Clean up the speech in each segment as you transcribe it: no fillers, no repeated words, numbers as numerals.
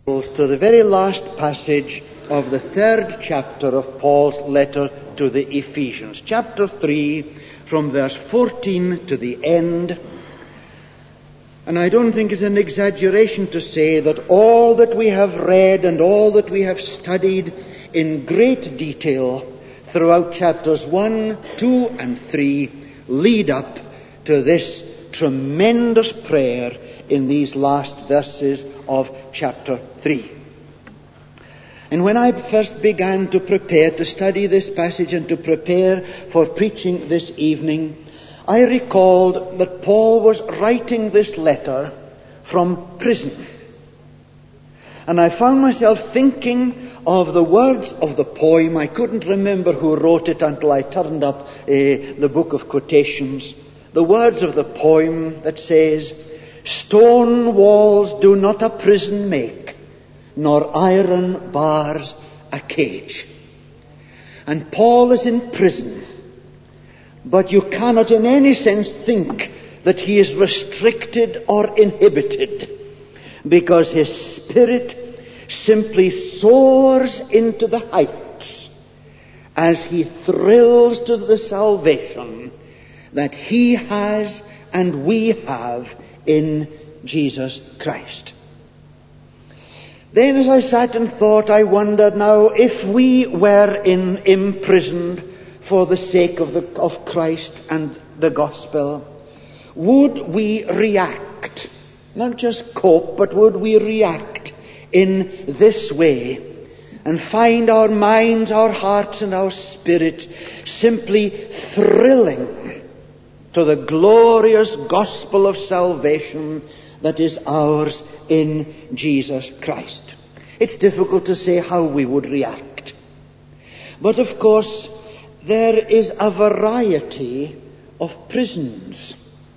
To the very last passage of the 3rd chapter of Paul's letter to the Ephesians, chapter 3, from verse 14 to the end. And I don't think it's an exaggeration to say that all that we have read and all that we have studied in great detail throughout chapters 1, 2, and 3 lead up to this tremendous prayer in these last verses of chapter 3. And when I first began to prepare to study this passage and to prepare for preaching this evening, I recalled that Paul was writing this letter from prison. And I found myself thinking of the words of the poem. I couldn't remember who wrote it until I turned up the book of quotations. The words of the poem that says, "Stone walls do not a prison make, nor iron bars a cage." And Paul is in prison, but you cannot in any sense think that he is restricted or inhibited, because his spirit simply soars into the heights as he thrills to the salvation that he has and we have in Jesus Christ. Then as I sat and thought, I wondered now, if we were imprisoned for the sake of Christ and the gospel, would we react? Not just cope, but would we react in this way and find our minds, our hearts, and our spirits simply thrilling to the glorious gospel of salvation that is ours in Jesus Christ? It's difficult to say how we would react. But of course, there is a variety of prisons.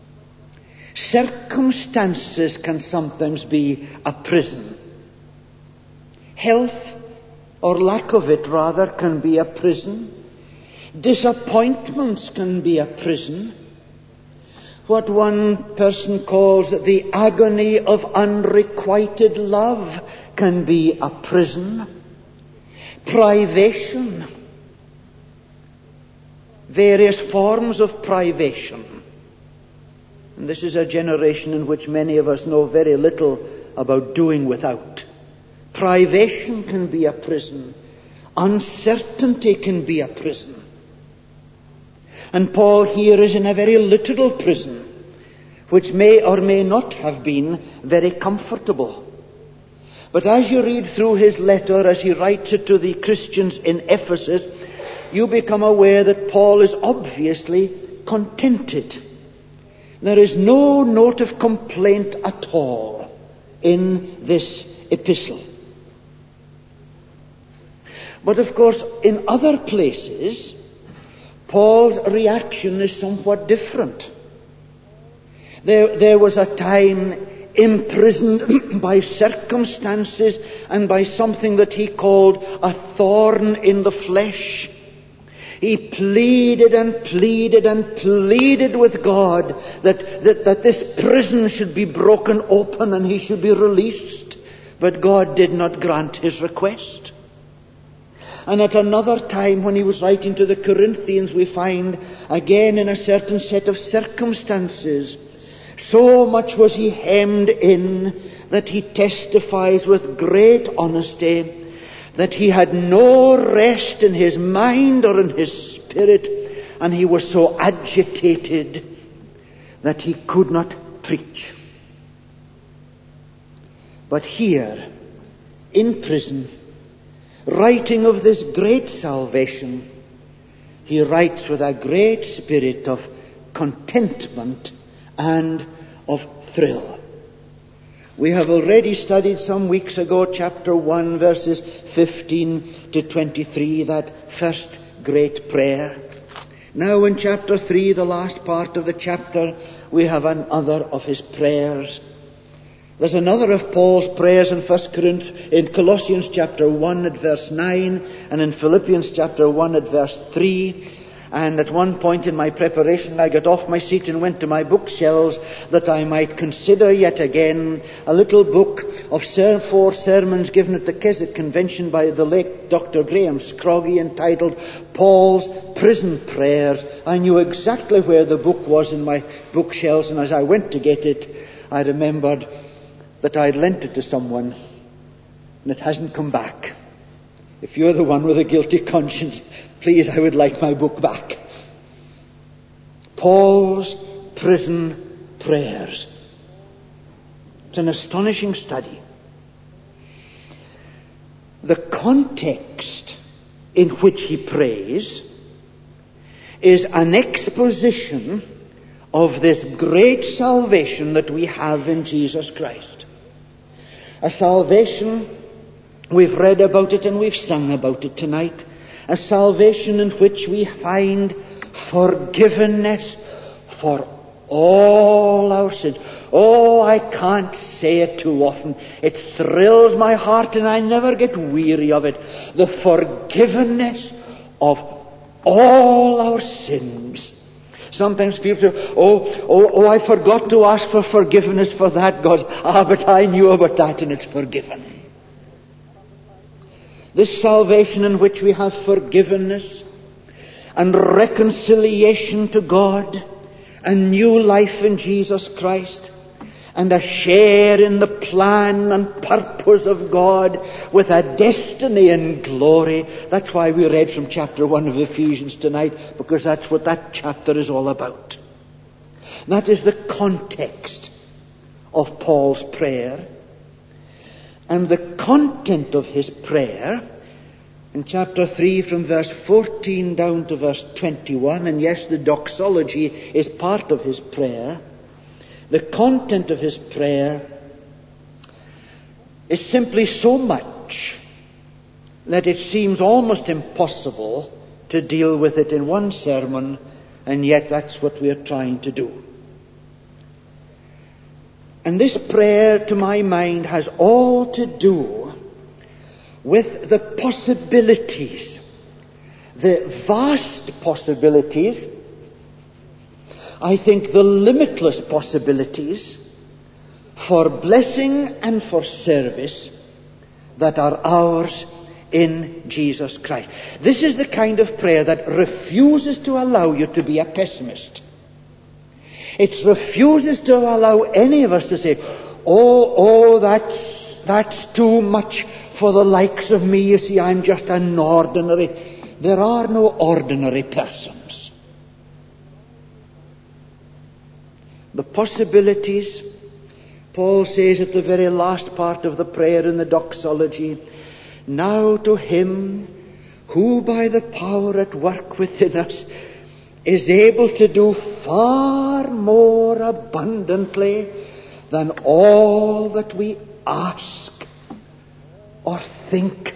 Circumstances can sometimes be a prison. Health, or lack of it rather, can be a prison. Disappointments can be a prison. What one person calls the agony of unrequited love can be a prison. Privation, various forms of privation. And this is a generation in which many of us know very little about doing without. Privation can be a prison. Uncertainty can be a prison. And Paul here is in a very literal prison, which may or may not have been very comfortable. But as you read through his letter, as he writes it to the Christians in Ephesus, you become aware that Paul is obviously contented. There is no note of complaint at all in this epistle. But of course, in other places, Paul's reaction is somewhat different. There was a time imprisoned by circumstances and by something that he called a thorn in the flesh. He pleaded and pleaded and pleaded with God that this prison should be broken open and he should be released. But God did not grant his request. And at another time, when he was writing to the Corinthians, we find again in a certain set of circumstances, so much was he hemmed in that he testifies with great honesty that he had no rest in his mind or in his spirit, and he was so agitated that he could not preach. But here, in prison, writing of this great salvation, he writes with a great spirit of contentment and of thrill. We have already studied some weeks ago chapter 1, verses 15 to 23, that first great prayer. Now in chapter 3, the last part of the chapter, we have another of his prayers. There's another of Paul's prayers in Colossians chapter 1 at verse 9, and in Philippians chapter 1 at verse 3. And at one point in my preparation, I got off my seat and went to my bookshelves that I might consider yet again a little book of 4 sermons given at the Keswick Convention by the late Dr. Graham Scroggie, entitled Paul's Prison Prayers. I knew exactly where the book was in my bookshelves, and as I went to get it, I remembered that I'd lent it to someone, and it hasn't come back. If you're the one with a guilty conscience, please, I would like my book back. Paul's Prison Prayers. It's an astonishing study. The context in which he prays is an exposition of this great salvation that we have in Jesus Christ. A salvation, we've read about it and we've sung about it tonight, a salvation in which we find forgiveness for all our sins. Oh, I can't say it too often. It thrills my heart and I never get weary of it. The forgiveness of all our sins. Sometimes people say, oh, I forgot to ask for forgiveness for that, God. But I knew about that and it's forgiven. This salvation in which we have forgiveness and reconciliation to God, a new life in Jesus Christ, and a share in the plan and purpose of God with a destiny and glory. That's why we read from chapter 1 of Ephesians tonight, because that's what that chapter is all about. That is the context of Paul's prayer. And the content of his prayer in chapter 3 from verse 14 down to verse 21, and yes, the doxology is part of his prayer. The content of his prayer is simply so much that it seems almost impossible to deal with it in one sermon, and yet that's what we are trying to do. And this prayer, to my mind, has all to do with the possibilities, the vast possibilities, I think the limitless possibilities for blessing and for service that are ours in Jesus Christ. This is the kind of prayer that refuses to allow you to be a pessimist. It refuses to allow any of us to say, oh, that's too much for the likes of me. You see, I'm just an ordinary. There are no ordinary persons. The possibilities, Paul says at the very last part of the prayer in the doxology, now to him who by the power at work within us is able to do far more abundantly than all that we ask or think.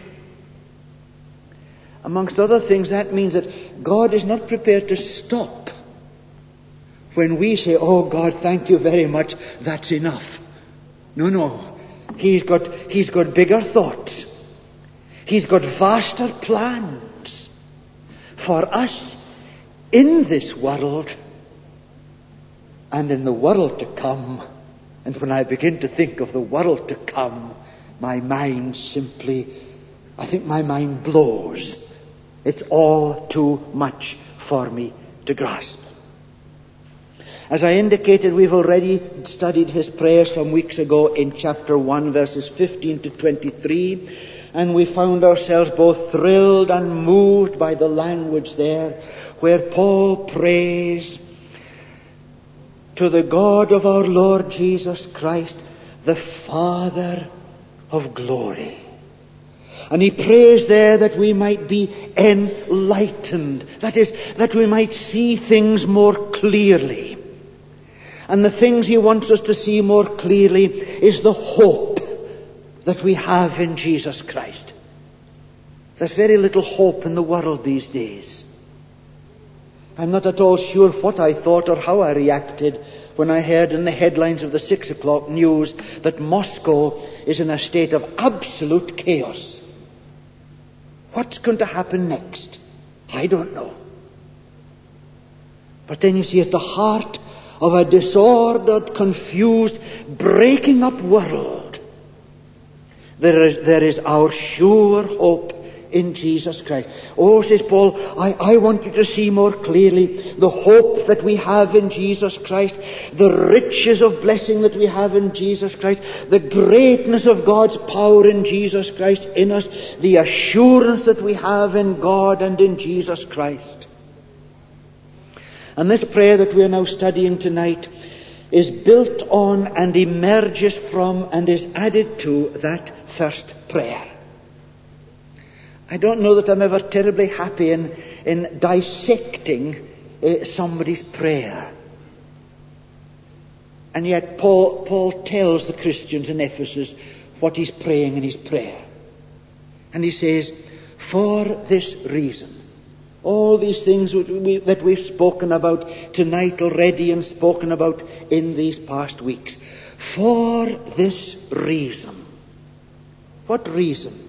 Amongst other things, that means that God is not prepared to stop when we say, oh God, thank you very much, that's enough. No. He's got bigger thoughts. He's got vaster plans for us in this world and in the world to come. And when I begin to think of the world to come, my mind I think my mind blows. It's all too much for me to grasp. As I indicated, we've already studied his prayer some weeks ago in chapter 1, verses 15 to 23, and we found ourselves both thrilled and moved by the language there, where Paul prays to the God of our Lord Jesus Christ, the Father of glory. And he prays there that we might be enlightened. That is, that we might see things more clearly. And the things he wants us to see more clearly is the hope that we have in Jesus Christ. There's very little hope in the world these days. I'm not at all sure what I thought or how I reacted when I heard in the headlines of the 6 o'clock news that Moscow is in a state of absolute chaos. What's going to happen next? I don't know. But then you see, at the heart of a disordered, confused, breaking up world, there is our sure hope in Jesus Christ. Oh, says Paul, I want you to see more clearly the hope that we have in Jesus Christ, the riches of blessing that we have in Jesus Christ, the greatness of God's power in Jesus Christ in us, the assurance that we have in God and in Jesus Christ. And this prayer that we are now studying tonight is built on and emerges from and is added to that first prayer. I don't know that I'm ever terribly happy in dissecting somebody's prayer. And yet Paul tells the Christians in Ephesus what he's praying in his prayer. And he says, for this reason, all these things that we've spoken about tonight already and spoken about in these past weeks. For this reason. What reason?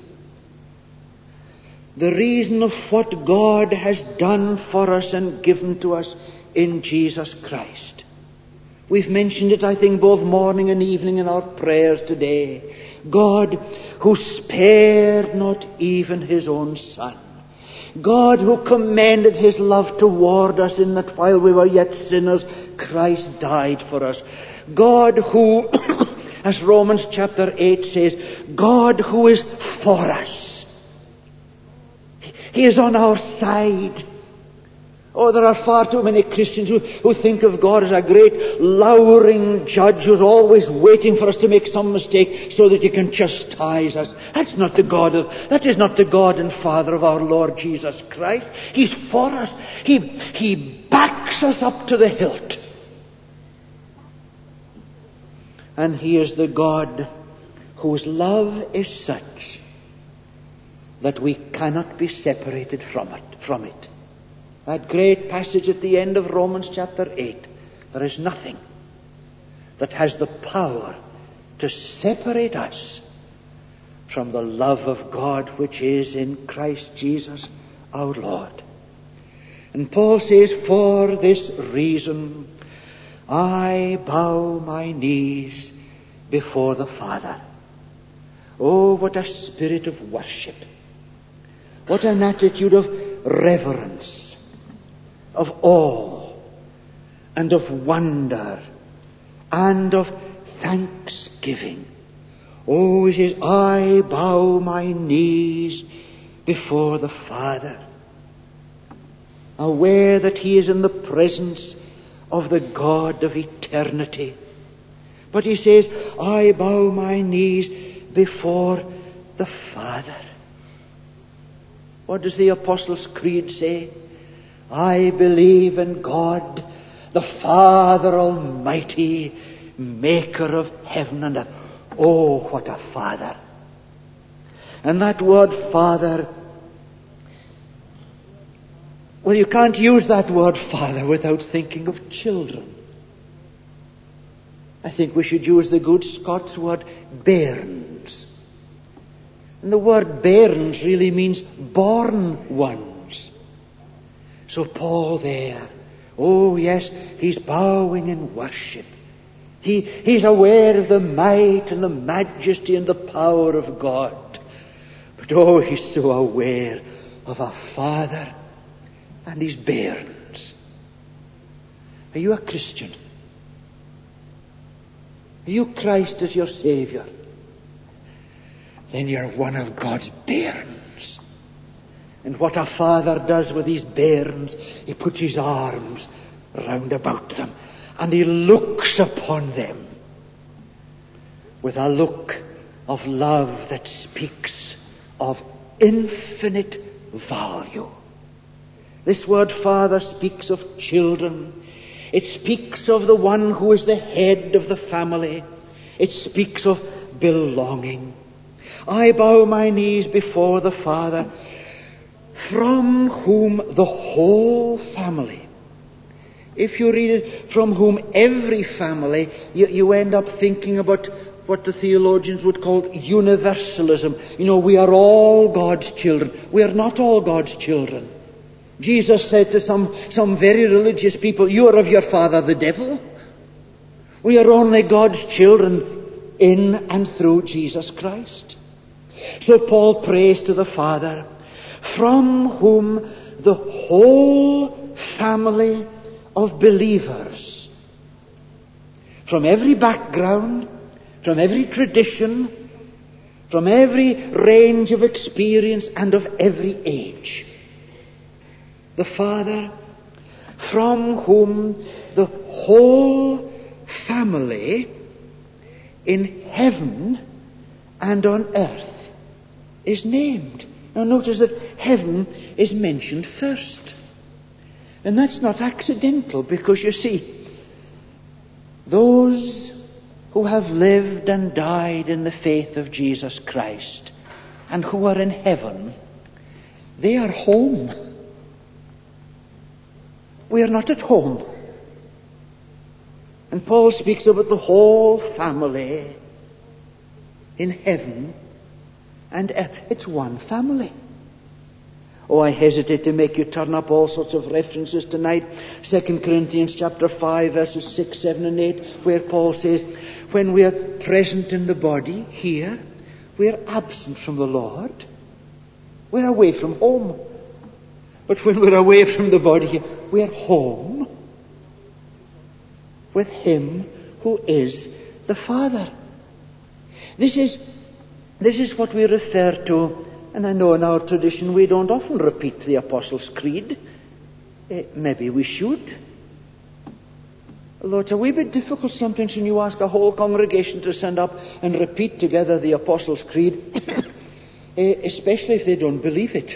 The reason of what God has done for us and given to us in Jesus Christ. We've mentioned it, I think, both morning and evening in our prayers today. God who spared not even his own Son. God who commended his love toward us in that while we were yet sinners, Christ died for us. God who, as Romans chapter 8 says, God who is for us. He is on our side. Oh, there are far too many Christians who think of God as a great lowering judge who's always waiting for us to make some mistake so that he can chastise us. That is not the God and Father of our Lord Jesus Christ. He's for us. He backs us up to the hilt. And he is the God whose love is such that we cannot be separated from it. That great passage at the end of Romans chapter 8. There is nothing that has the power to separate us from the love of God which is in Christ Jesus our Lord. And Paul says, for this reason I bow my knees before the Father. Oh, what a spirit of worship. What an attitude of reverence, of awe, and of wonder, and of thanksgiving. Oh, he says, I bow my knees before the Father, aware that he is in the presence of the God of eternity. But he says, I bow my knees before the Father. What does the Apostles' Creed say? I believe in God, the Father Almighty, maker of heaven and earth. Oh, what a Father. And that word Father, well, you can't use that word Father without thinking of children. I think we should use the good Scots word bairns. And the word bairns really means born ones. So Paul there, oh yes, he's bowing in worship. He's aware of the might and the majesty and the power of God. But oh, he's so aware of a Father and his bairns. Are you a Christian? Are you Christ as your Savior? Then you're one of God's bairns. And what a father does with his bairns, he puts his arms round about them and he looks upon them with a look of love that speaks of infinite value. This word Father speaks of children. It speaks of the one who is the head of the family. It speaks of belonging. I bow my knees before the Father, from whom the whole family, if you read it, from whom every family, you end up thinking about what the theologians would call universalism. You know, we are all God's children. We are not all God's children. Jesus said to some very religious people, "You are of your father the devil. We are only God's children in and through Jesus Christ." So Paul prays to the Father, from whom the whole family of believers, from every background, from every tradition, from every range of experience and of every age, the Father, from whom the whole family in heaven and on earth is named. Now notice that heaven is mentioned first. And that's not accidental, because you see, those who have lived and died in the faith of Jesus Christ and who are in heaven, they are home. We are not at home. And Paul speaks about the whole family in heaven and earth. It's one family. Oh, I hesitate to make you turn up all sorts of references tonight. 2 Corinthians chapter 5, verses 6, 7, and 8, where Paul says, when we are present in the body here, we are absent from the Lord. We're away from home. But when we're away from the body here, we're home with Him who is the Father. This is what we refer to, and I know in our tradition we don't often repeat the Apostles' Creed. Maybe we should. Although it's a wee bit difficult sometimes when you ask a whole congregation to stand up and repeat together the Apostles' Creed, especially if they don't believe it.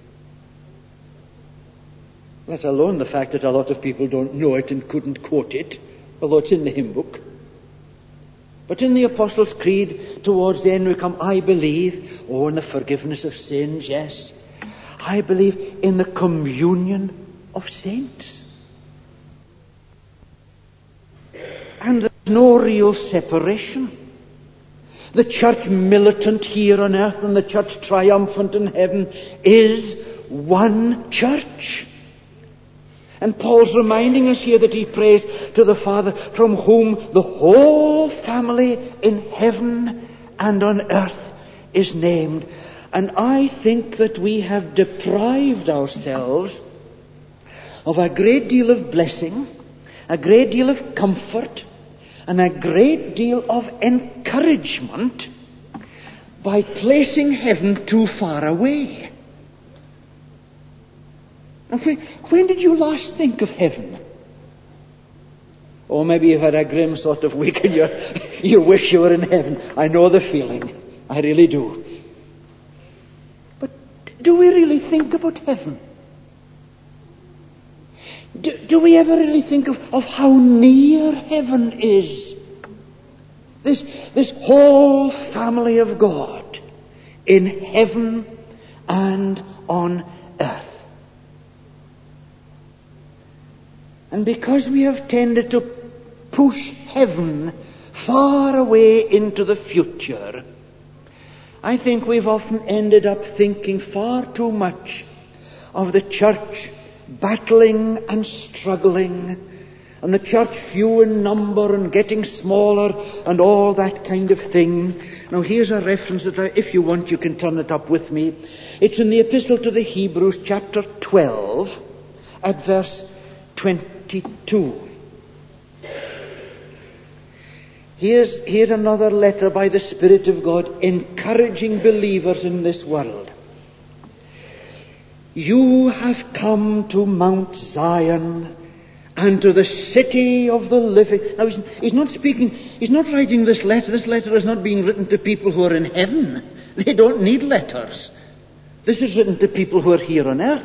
Let alone the fact that a lot of people don't know it and couldn't quote it, although it's in the hymn book. But in the Apostles' Creed, towards the end we come, I believe, in the forgiveness of sins, yes. I believe in the communion of saints. And there's no real separation. The church militant here on earth and the church triumphant in heaven is one church. And Paul's reminding us here that he prays to the Father, from whom the whole family in heaven and on earth is named. And I think that we have deprived ourselves of a great deal of blessing, a great deal of comfort, and a great deal of encouragement by placing heaven too far away. When did you last think of heaven? Or maybe you've had a grim sort of week and you wish you were in heaven. I know the feeling. I really do. But do we really think about heaven? Do we ever really think of how near heaven is? This whole family of God in heaven and on earth. And because we have tended to push heaven far away into the future, I think we've often ended up thinking far too much of the church battling and struggling, and the church few in number and getting smaller and all that kind of thing. Now here's a reference that if you want you can turn it up with me. It's in the Epistle to the Hebrews chapter 12 at verse 22. Here's another letter by the Spirit of God encouraging believers in this world. You have come to Mount Zion and to the city of the living. Now he's not writing this letter. This letter is not being written to people who are in heaven. They don't need letters. This is written to people who are here on earth.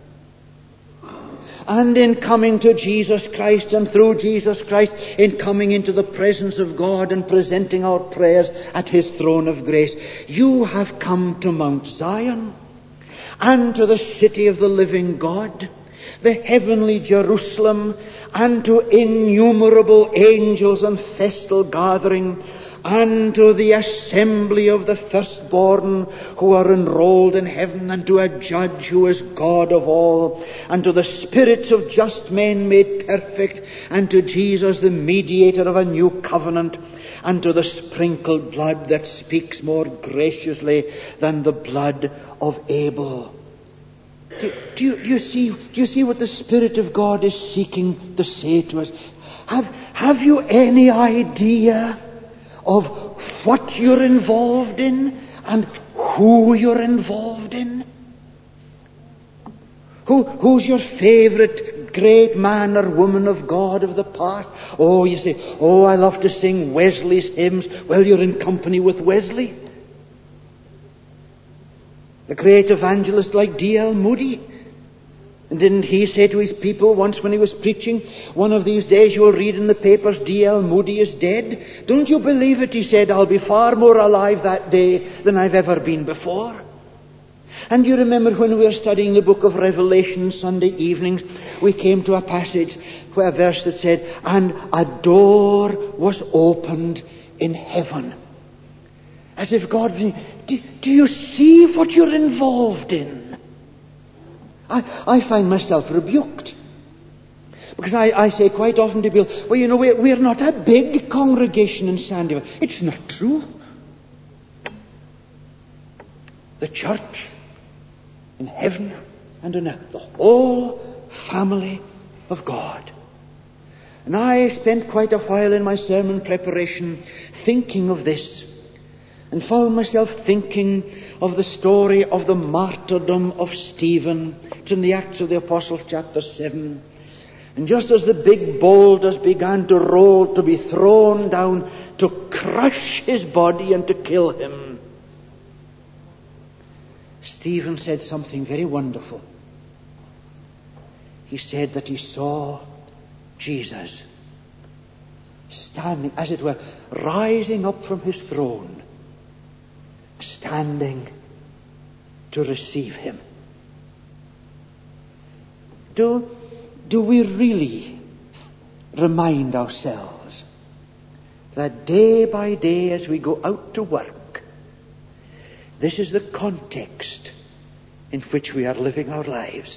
And in coming to Jesus Christ and through Jesus Christ, in coming into the presence of God and presenting our prayers at His throne of grace, you have come to Mount Zion and to the city of the living God, the heavenly Jerusalem, and to innumerable angels and festal gathering, and to the assembly of the firstborn who are enrolled in heaven, and to a judge who is God of all, and to the spirits of just men made perfect, and to Jesus the mediator of a new covenant, and to the sprinkled blood that speaks more graciously than the blood of Abel. Do you see what the Spirit of God is seeking to say to us? Have you any idea of what you're involved in and who you're involved in? Who's your favorite great man or woman of God of the past? Oh, you say, oh, I love to sing Wesley's hymns. Well, you're in company with Wesley. The great evangelist like D.L. Moody. And didn't he say to his people once when he was preaching, one of these days you will read in the papers, D.L. Moody is dead? Don't you believe it? He said, I'll be far more alive that day than I've ever been before. And you remember when we were studying the book of Revelation Sunday evenings, we came to a passage, a verse that said, and a door was opened in heaven. As if God, do you see what you're involved in? I find myself rebuked. Because I say quite often to people, well, you know, we're not a big congregation in Sandyville. It's not true. The church in heaven and on earth, the whole family of God. And I spent quite a while in my sermon preparation thinking of this, and found myself thinking of the story of the martyrdom of Stephen. It's in the Acts of the Apostles, chapter 7. And just as the big boulders began to roll, to be thrown down, to crush his body and to kill him, Stephen said something very wonderful. He said that he saw Jesus standing, as it were, rising up from his throne, standing to receive him. Do we really remind ourselves that day by day as we go out to work, this is the context in which we are living our lives?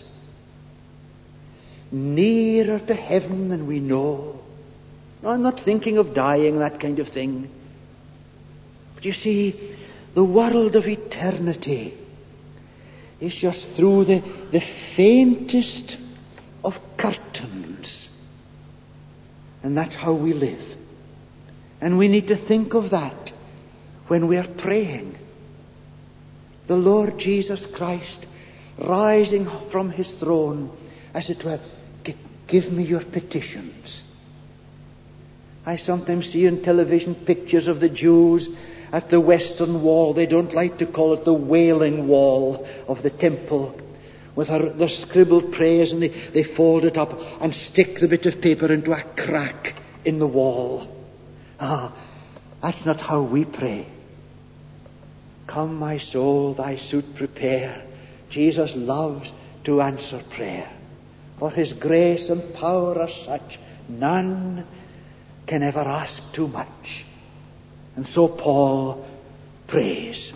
Nearer to heaven than we know. I'm not thinking of dying, that kind of thing. But you see, the world of eternity is just through the faintest of curtains. And that's how we live. And we need to think of that when we are praying. The Lord Jesus Christ rising from his throne, as it were, give me your petitions. I sometimes see in television pictures of the Jews at the Western Wall. They don't like to call it the Wailing Wall of the temple, with their scribbled prayers, and they fold it up and stick the bit of paper into a crack in the wall. That's not how we pray. Come, my soul, thy suit prepare. Jesus loves to answer prayer. For his grace and power are such, none can ever ask too much. And so Paul prays.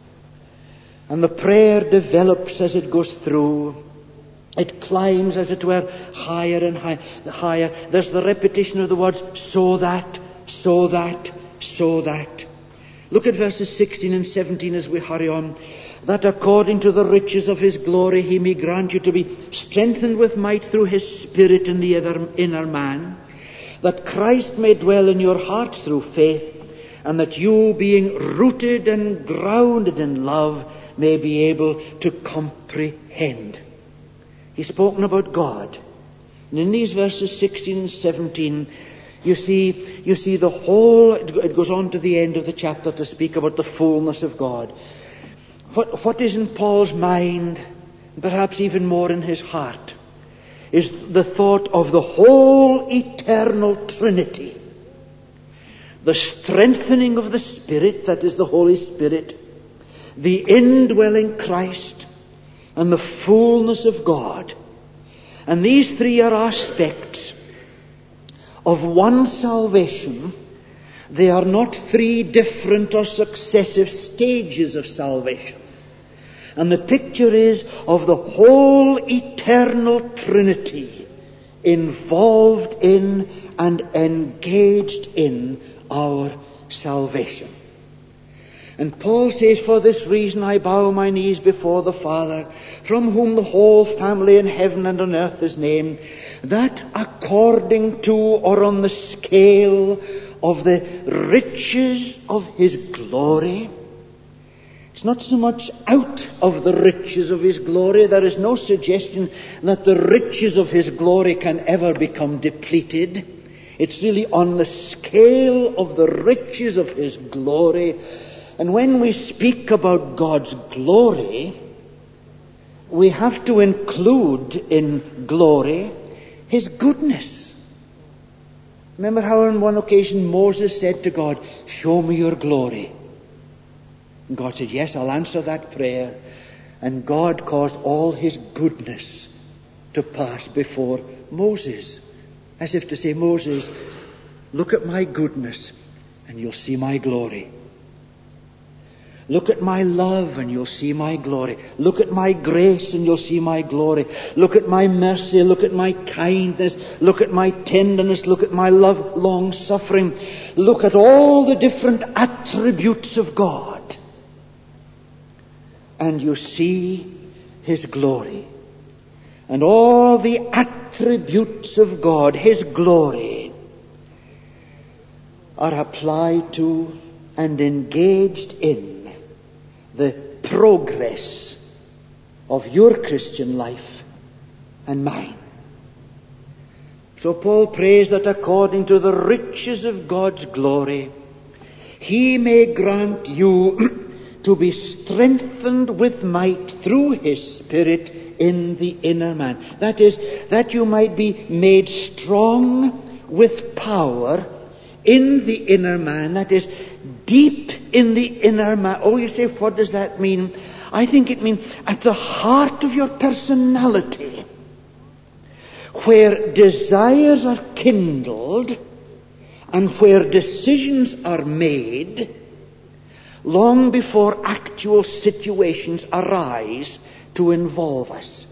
And the prayer develops as it goes through. It climbs, as it were, higher and higher. There's the repetition of the words, so that, so that, so that. Look at verses 16 and 17 as we hurry on. That according to the riches of his glory he may grant you to be strengthened with might through his Spirit in the inner man, that Christ may dwell in your hearts through faith, and that you, being rooted and grounded in love, may be able to comprehend. He's spoken about God. And in these verses 16 and 17, you see the whole, it goes on to the end of the chapter to speak about the fullness of God. What is in Paul's mind, perhaps even more in his heart, is the thought of the whole eternal Trinity. The strengthening of the Spirit, that is the Holy Spirit, the indwelling Christ, and the fullness of God. And these three are aspects of one salvation They are not three different or successive stages of salvation. And the picture is of the whole eternal Trinity involved in and engaged in our salvation. And Paul says, for this reason I bow my knees before the Father, from whom the whole family in heaven and on earth is named, that according to or on the scale of the riches of his glory, it's not so much out of the riches of his glory. There is no suggestion that the riches of his glory can ever become depleted. It's really on the scale of the riches of his glory. And when we speak about God's glory, we have to include in glory his goodness. Remember how on one occasion Moses said to God, show me your glory. And God said, yes, I'll answer that prayer. And God caused all his goodness to pass before Moses. As if to say, Moses, look at my goodness and you'll see my glory. Look at my love and you'll see my glory. Look at my grace and you'll see my glory. Look at my mercy. Look at my kindness. Look at my tenderness. Look at my love, long suffering. Look at all the different attributes of God. And you see his glory. And all the attributes of God, his glory, are applied to and engaged in the progress of your Christian life and mine. So Paul prays that according to the riches of God's glory, he may grant you to be strengthened with might through his Spirit in the inner man. That is, that you might be made strong with power in the inner man. That is, deep in the inner man. Oh, you say, what does that mean? I think it means at the heart of your personality, where desires are kindled and where decisions are made long before actual situations arise to involve us.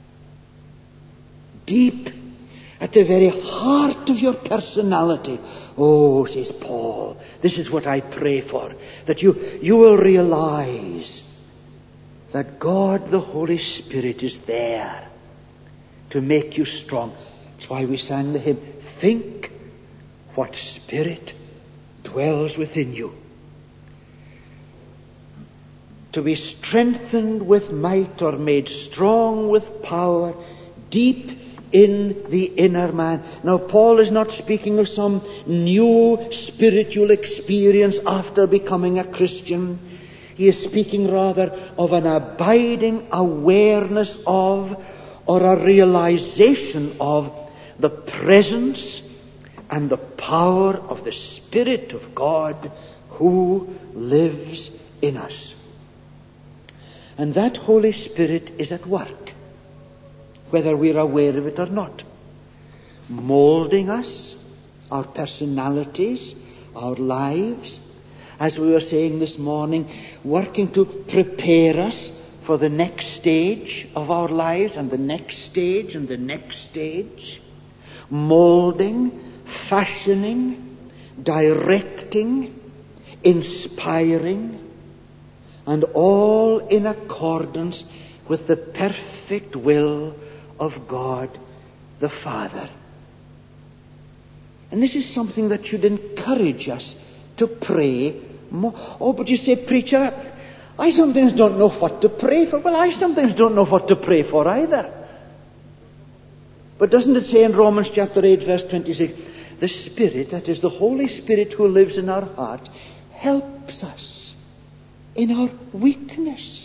Deep at the very heart of your personality. Oh, says Paul, this is what I pray for, that you will realize that God the Holy Spirit is there to make you strong. That's why we sang the hymn, think what spirit dwells within you. To be strengthened with might or made strong with power deep in the inner man. Now, Paul is not speaking of some new spiritual experience after becoming a Christian. He is speaking rather of an abiding awareness of, or a realization of, the presence and the power of the Spirit of God who lives in us. And that Holy Spirit is at work, whether we're aware of it or not, molding us, our personalities, our lives, as we were saying this morning, working to prepare us for the next stage of our lives and the next stage and the next stage, molding, fashioning, directing, inspiring, and all in accordance with the perfect will of God the Father. And this is something that should encourage us to pray more. Oh, but you say, preacher, I sometimes don't know what to pray for. Well, I sometimes don't know what to pray for either. But doesn't it say in Romans chapter 8, verse 26, the Spirit, that is the Holy Spirit who lives in our heart, helps us in our weakness.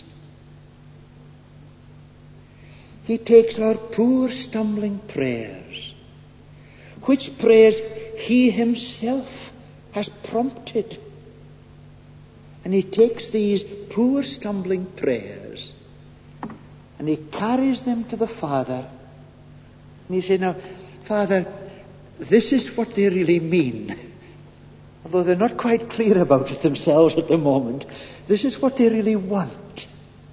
He takes our poor stumbling prayers, which prayers he himself has prompted, and he takes these poor stumbling prayers and he carries them to the Father, and he says, now, Father, this is what they really mean. although they're not quite clear about it themselves at the moment, this is what they really want.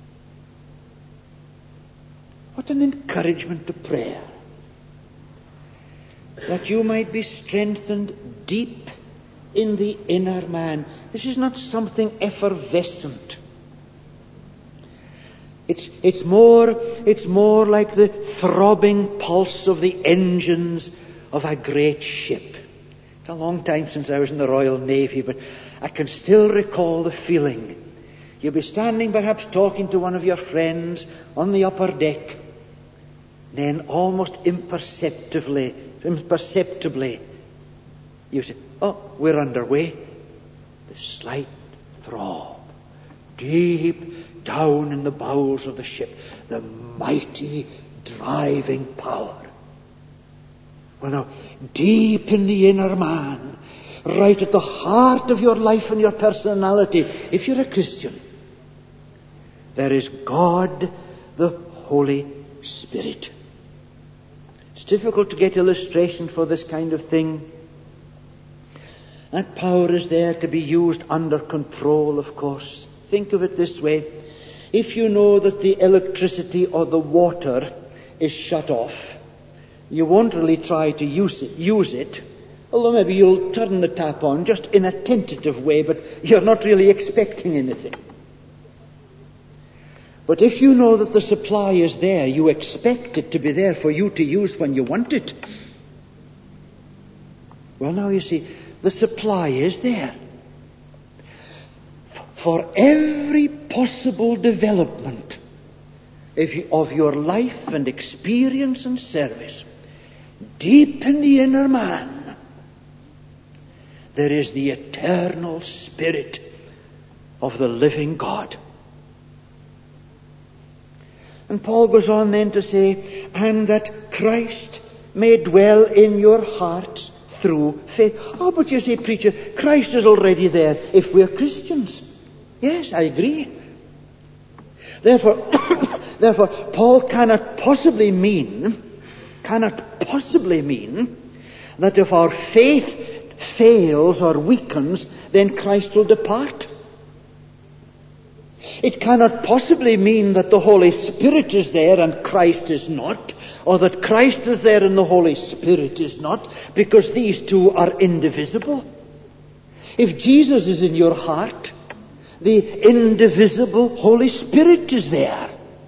What an encouragement to prayer. That you might be strengthened deep in the inner man. This is not something effervescent. It's more like the throbbing pulse of the engines of a great ship. It's a long time since I was in the Royal Navy, but I can still recall the feeling. You'll be standing perhaps talking to one of your friends on the upper deck. Then almost imperceptibly, you say, oh, we're underway. The slight throb, deep down in the bowels of the ship, the mighty driving power. Well now, deep in the inner man, right at the heart of your life and your personality, if you're a Christian, there is God, the Holy Spirit. It's difficult to get illustration for this kind of thing. That power is there to be used under control, of course. Think of it this way. If you know that the electricity or the water is shut off, you won't really try to use it, although maybe you'll turn the tap on just in a tentative way, but you're not really expecting anything. But if you know that the supply is there, you expect it to be there for you to use when you want it. Well, now you see, the supply is there. For every possible development of your life and experience and service, deep in the inner man, there is the eternal Spirit of the living God. And Paul goes on then to say, and that Christ may dwell in your hearts through faith. Oh, but you say, preacher, Christ is already there if we're Christians. Yes, I agree. Therefore, Paul cannot possibly mean that if our faith fails or weakens, then Christ will depart. It cannot possibly mean that the Holy Spirit is there and Christ is not, or that Christ is there and the Holy Spirit is not, because these two are indivisible. If Jesus is in your heart, the indivisible Holy Spirit is there.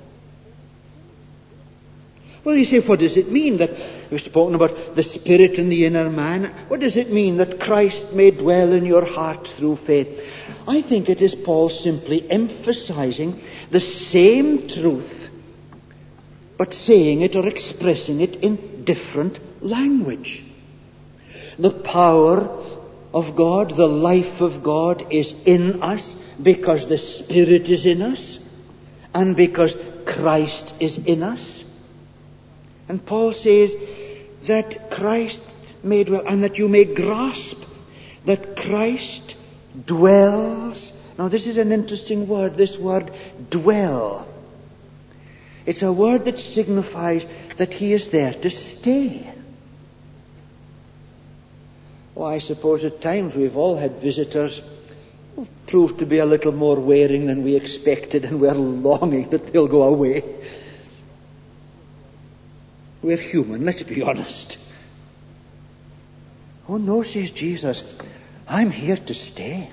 Well, you say, what does it mean that we've spoken about the Spirit in the inner man? What does it mean that Christ may dwell in your heart through faith? I think it is Paul simply emphasizing the same truth, but saying it or expressing it in different language. The power of God, the life of God is in us because the Spirit is in us and because Christ is in us. And Paul says that Christ may dwell, and that you may grasp that Christ dwells. Now this is an interesting word, this word dwell. It's a word that signifies that He is there to stay. Oh, I suppose at times we've all had visitors who proved to be a little more wearing than we expected, and we're longing that they'll go away. We're human, let's be honest. Oh no, says Jesus, I'm here to stay.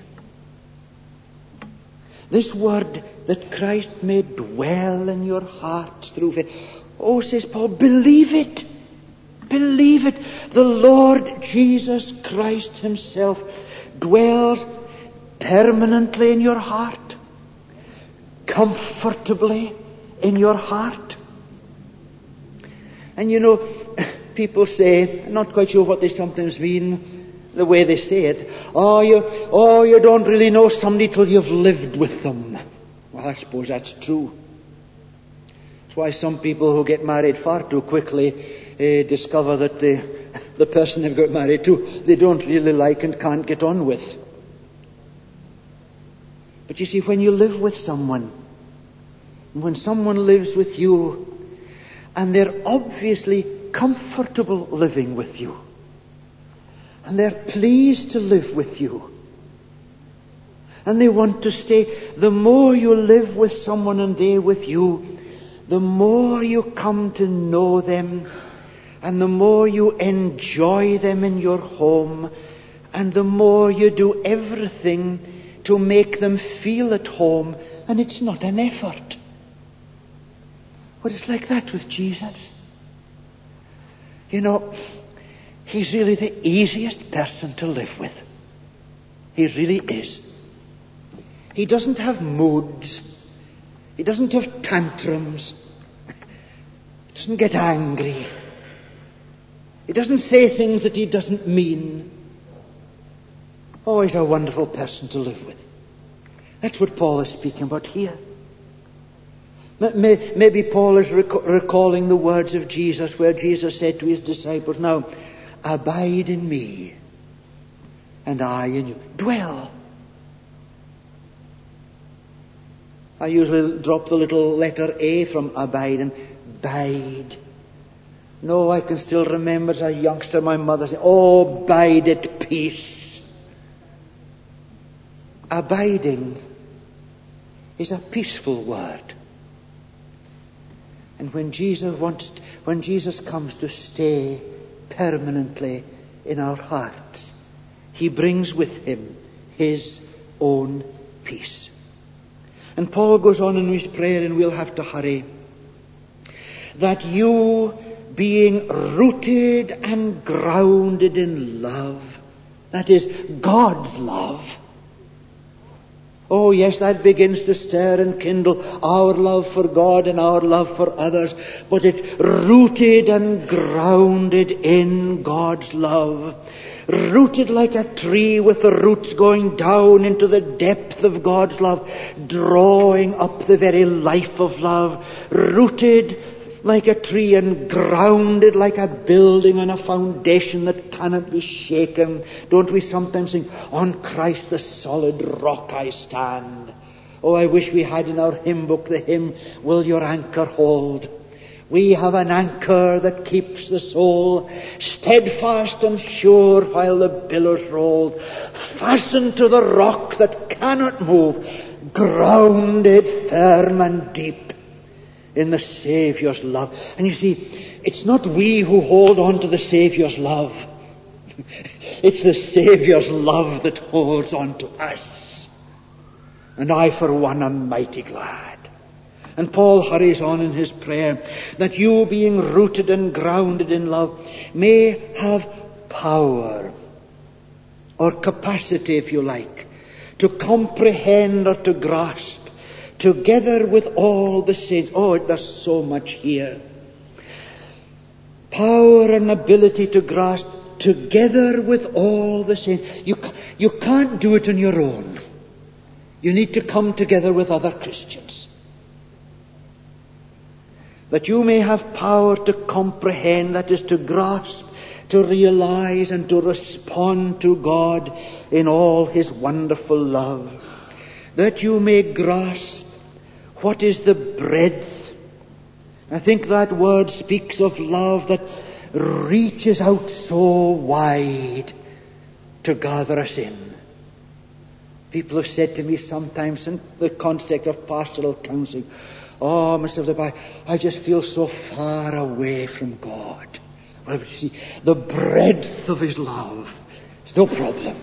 This word that Christ may dwell in your hearts through faith. Oh, says Paul, believe it. Believe it. The Lord Jesus Christ Himself dwells permanently in your heart, comfortably in your heart. And you know, people say, I'm not quite sure what they sometimes mean, the way they say it, you don't really know somebody till you've lived with them. Well, I suppose that's true. That's why some people who get married far too quickly discover that the person they've got married to, they don't really like and can't get on with. But you see, when you live with someone, when someone lives with you, and they're obviously comfortable living with you, and they're pleased to live with you, And they want to stay. The more you live with someone and they with you, the more you come to know them, and the more you enjoy them in your home, and the more you do everything to make them feel at home, and it's not an effort. But it's like that with Jesus. You know, he's really the easiest person to live with. He really is. He doesn't have moods. He doesn't have tantrums. He doesn't get angry. He doesn't say things that he doesn't mean. Oh, he's a wonderful person to live with. That's what Paul is speaking about here. Maybe Paul is recalling the words of Jesus, where Jesus said to his disciples, "Now, abide in me, and I in you. Dwell." I usually drop the little letter A from abide and bide. No, I can still remember as a youngster my mother said, "Oh, bide at peace." Abiding is a peaceful word. And when Jesus comes to stay permanently in our hearts, he brings with him his own peace. And Paul goes on in his prayer, and we'll have to hurry, that you, being rooted and grounded in love, that is, God's love. Oh yes, that begins to stir and kindle our love for God and our love for others, but it's rooted and grounded in God's love. Rooted like a tree with the roots going down into the depth of God's love, drawing up the very life of love. Rooted like a tree and grounded like a building on a foundation that cannot be shaken. Don't we sometimes sing, "On Christ the solid rock I stand"? Oh, I wish we had in our hymn book the hymn, "Will your anchor hold?" We have an anchor that keeps the soul steadfast and sure while the billows roll, fastened to the rock that cannot move, grounded firm and deep in the Saviour's love. And you see, it's not we who hold on to the Saviour's love. It's the Saviour's love that holds on to us. And I, for one, am mighty glad. And Paul hurries on in his prayer, that you, being rooted and grounded in love, may have power, or capacity, if you like, to comprehend or to grasp, together with all the saints. Oh, there's so much here. Power and ability to grasp, together with all the saints. You can't do it on your own. You need to come together with other Christians. That you may have power to comprehend, that is to grasp, to realize and to respond to God in all his wonderful love. That you may grasp what is the breadth. I think that word speaks of love that reaches out so wide to gather us in. People have said to me sometimes in the context of pastoral counseling, "Oh, Mr. Levi, I just feel so far away from God." Well, you see, the breadth of his love is no problem.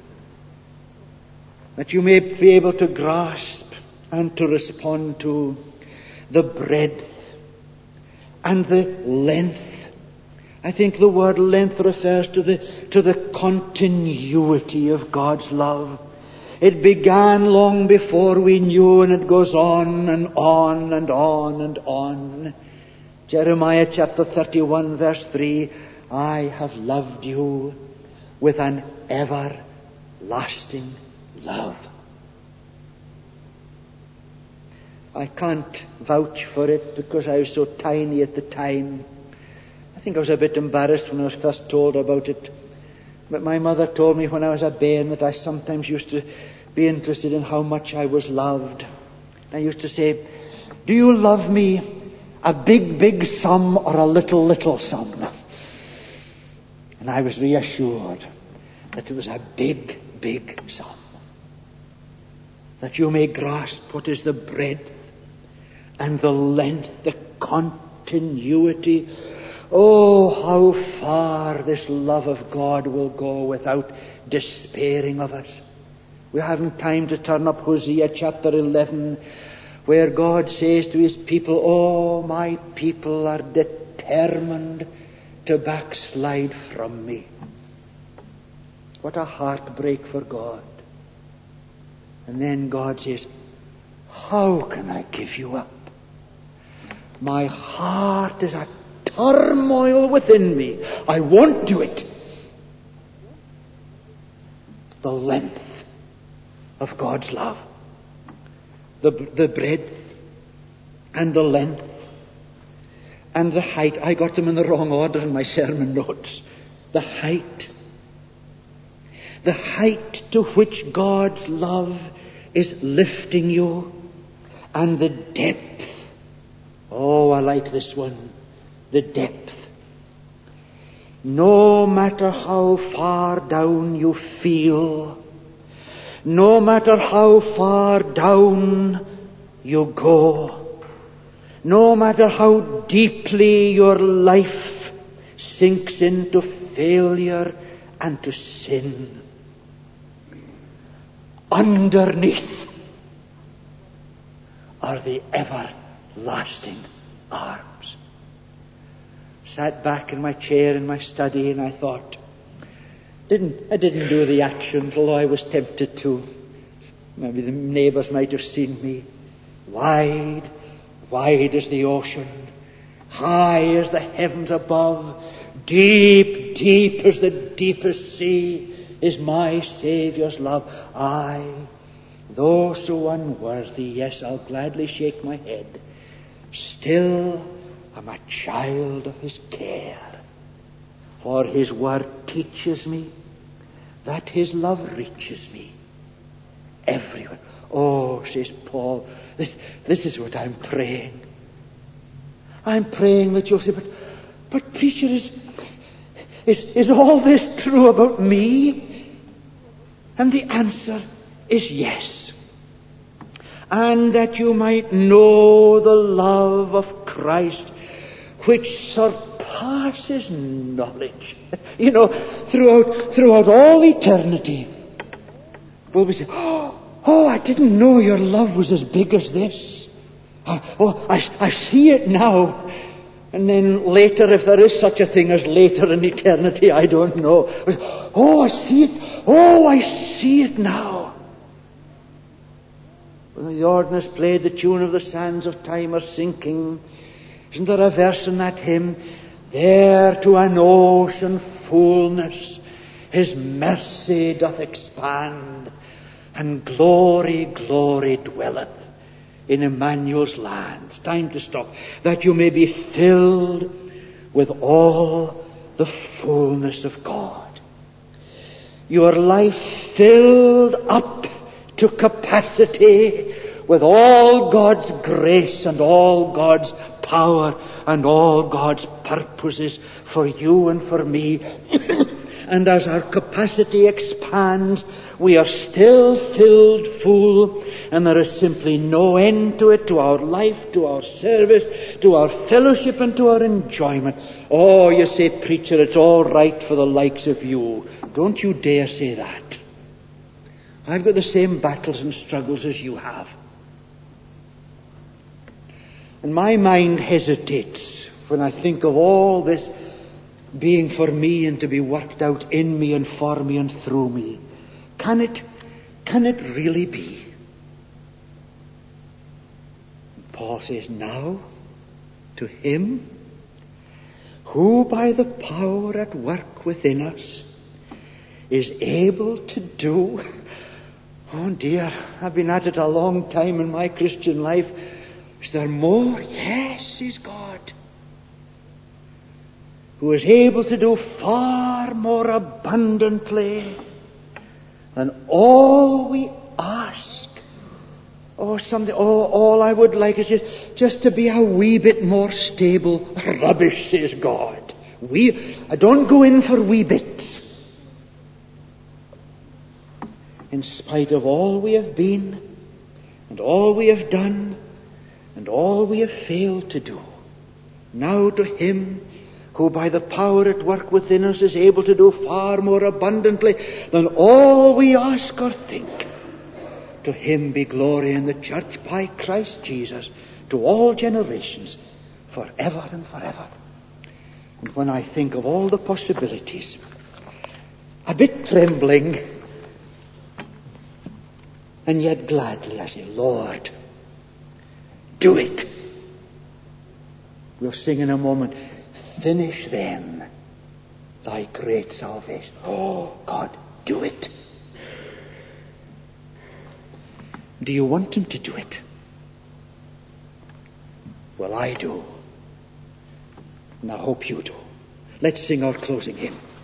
That you may be able to grasp and to respond to the breadth and the length. I think the word length refers to the continuity of God's love. It began long before we knew, and it goes on and on and on and on. Jeremiah chapter 31 verse 3, "I have loved you with an everlasting love." I can't vouch for it because I was so tiny at the time. I think I was a bit embarrassed when I was first told about it. But my mother told me when I was a bairn that I sometimes used to be interested in how much I was loved. I used to say, "Do you love me a big, big sum or a little, little sum?" And I was reassured that it was a big, big sum. that you may grasp what is the breadth and the length, the continuity. Oh, how far this love of God will go without despairing of us. We haven't time to turn up Hosea chapter 11, where God says to his people, oh, my people are determined to backslide from me. What a heartbreak for God. And then God says, how can I give you up? My heart is a turmoil within me. I won't do it. The length of God's love. The breadth and the length and the height. I got them in the wrong order in my sermon notes. The height. The height to which God's love is lifting you. And the depth. Oh, I like this one. The depth. No matter how far down you feel, no matter how far down you go, no matter how deeply your life sinks into failure and to sin, underneath are the everlasting arms. Sat back in my chair in my study and I thought, I didn't do the actions, although I was tempted to. Maybe the neighbors might have seen me. Wide as the ocean, high as the heavens above, deep as the deepest sea is my Saviour's love. I, though so unworthy, yes, I'll gladly shake my head, still am a child of his care. For his word teaches me that his love reaches me everywhere. Oh, says Paul, this is what I'm praying. I'm praying that you'll say, but preacher, is all this true about me? And the answer is yes. And that you might know the love of Christ, which surpasses knowledge. You know, throughout all eternity, we'll be saying, oh, I didn't know your love was as big as this. I see it now. And then later, if there is such a thing as later in eternity, I don't know. Oh, I see it. Oh, I see it now. When the organist played the tune of the sands of time are sinking, isn't there a verse in that hymn? There to an ocean fullness his mercy doth expand, and glory dwelleth in Emmanuel's land. It's time to stop. That you may be filled with all the fullness of God. Your life filled up to capacity with all God's grace and all God's power and all God's purposes for you and for me. And as our capacity expands, we are still filled full, and there is simply no end to it, to our life, to our service, to our fellowship, and to our enjoyment. Oh, you say, preacher, it's all right for the likes of you. Don't you dare say that. I've got the same battles and struggles as you have. And my mind hesitates when I think of all this being for me and to be worked out in me and for me and through me. Can it really be? Paul says, now to him who by the power at work within us is able to do. Oh dear, I've been at it a long time in my Christian life. Is there more? Yes, he's God. Who is able to do far more abundantly than all we ask. All I would like is just to be a wee bit more stable. Rubbish, says God. I don't go in for wee bits. In spite of all we have been, and all we have done and all we have failed to do. Now to Him who by the power at work within us is able to do far more abundantly than all we ask or think. To Him be glory in the church by Christ Jesus to all generations, forever and forever. And when I think of all the possibilities, a bit trembling, and yet gladly I say, Lord, do it. We'll sing in a moment, finish then thy great salvation. Oh, God, do it. Do you want Him to do it? Well, I do. And I hope you do. Let's sing our closing hymn.